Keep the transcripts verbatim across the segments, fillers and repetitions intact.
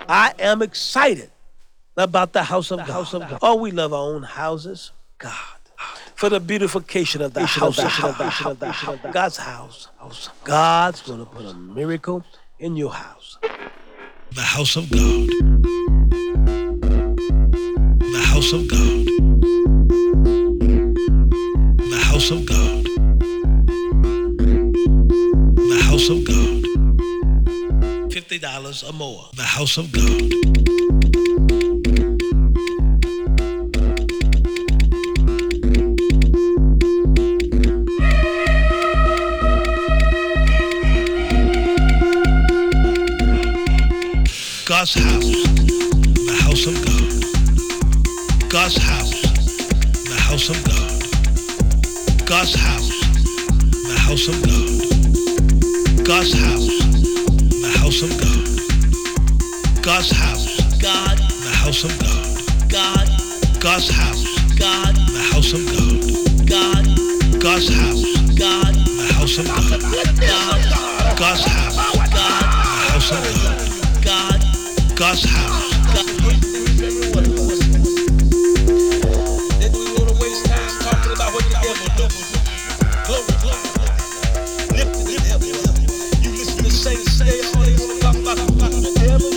I am excited about the house of the God. House of God. Oh, we love our own houses. God. For the beautification of the house of God. God's house. God's going to put a miracle in your house. The house of God. The house of God. The house of God. The house of God. Fifty dollars or more. The house of God. God's house, the house of God. God's house, the house of God. God's house, the house of God. God's house, the house of God. God's house, God, the house of God. God, God's house, God, the house of God. God, God's house, God, the house of God. God, God's house, God, the house of God. God. God's house. God. Then we want to waste time talking about what the devil does. Glory, glory. Lift the devil up. You listen to saints say all they want to talk about the devil.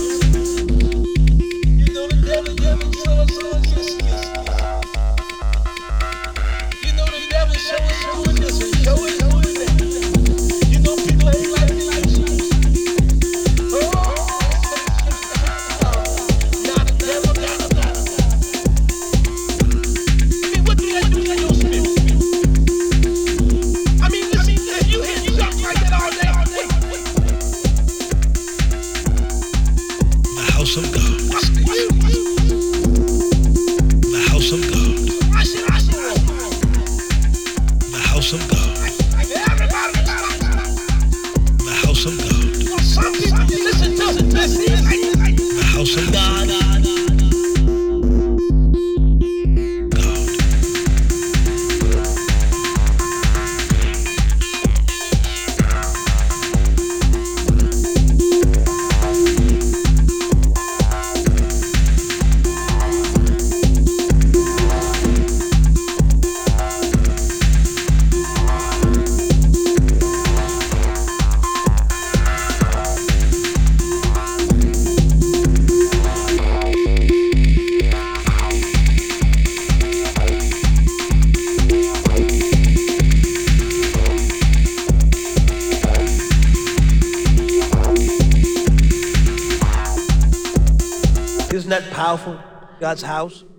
You know the devil, devil, so and so, yes, yes. You know the devil show us doing this and show us doing that. You know people ain't like this. Oh. House of God. The house of God. The house of God. The house of God. Some people listen to the house of God. Isn't that powerful? God's house.